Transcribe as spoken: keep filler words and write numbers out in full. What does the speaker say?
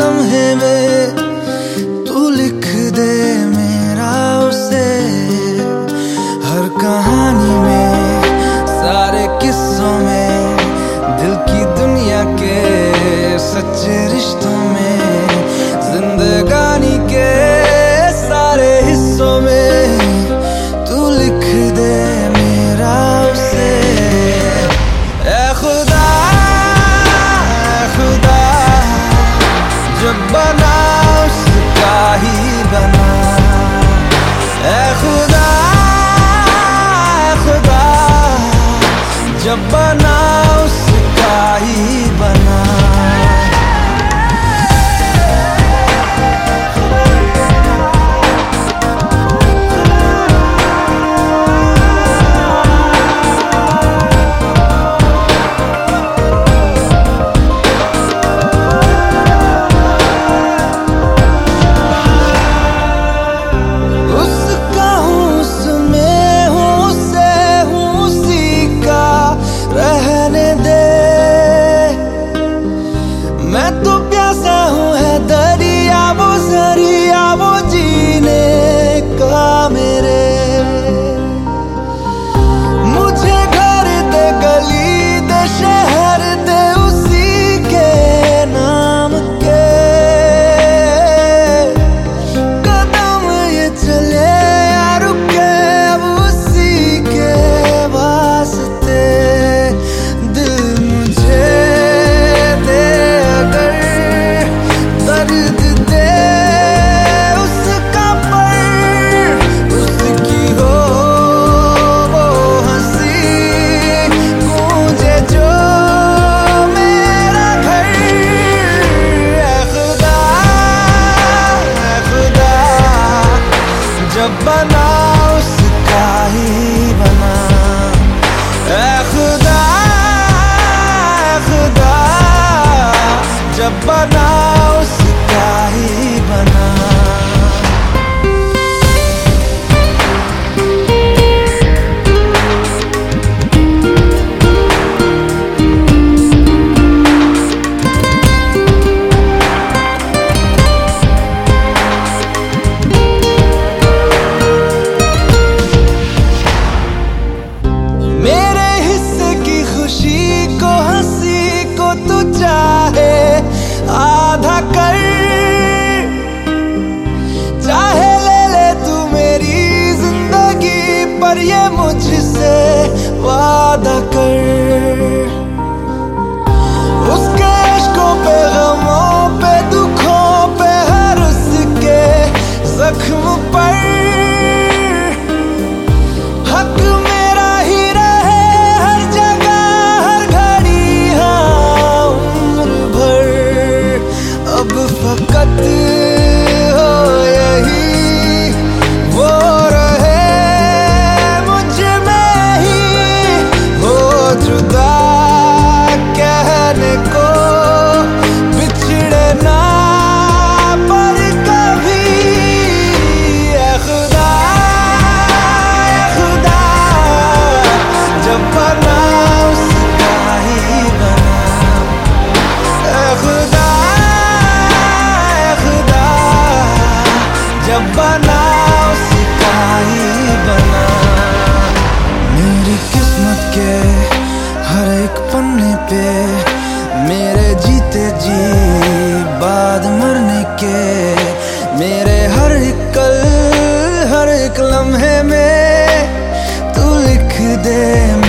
लम्हे में तू लिख दे मेरा उसे, हर कहानी में सारे किस्सों में दिल की दुनिया के सच्चे रिश्तों में, जिंदगानी के सारे हिस्सों में तू लिख दे मेरा उसे। ऐ खुदा ऐ खुदा जब बना उसका ही बना, ऐ खुदा ऐ खुदा जब बना उसका ही बना। मैं तो प्यासा हूँ है दरिया वो जरिया वो जीने का मेरे, मुझे घर दे गली दे शहर दे उसी के नाम के, कदम ये चले या रुके अब उसी के वास्ते, दिल मुझे दर्द दे उसका पर उसकी हो वो हंसी, गूंजे जो मेरा घर। ऐ खुदा ऐ खुदा जब बना उसका ही बना, ऐ खुदा ऐ खुदा जब बना उसका ही बना। मेरे हिस्से की खुशी को हंसी को तू चाहे आधा कर, चाहे ले ले तू मेरी जिंदगी पर ये मुझसे वादा कर। उसके इश्कों पे गमों पे दुखों पे हर उसके जख्म पर हक मेरा ही रहे हर जगह हर घड़ी हाँ उम्र भर, अब फकत हो यही वो रहे मुझ में ही हो जुदा, कहने को बिछड़े ना पर कभी। ऐ खुदा ऐ खुदा जब बना उसका ही बना, ऐ खुदा जब बना उसका ही बना। मेरी किस्मत के हर एक पन्ने पे मेरे जीते जी बाद मरने के, मेरे हर एक कल हर एक लम्हे में तू लिख दे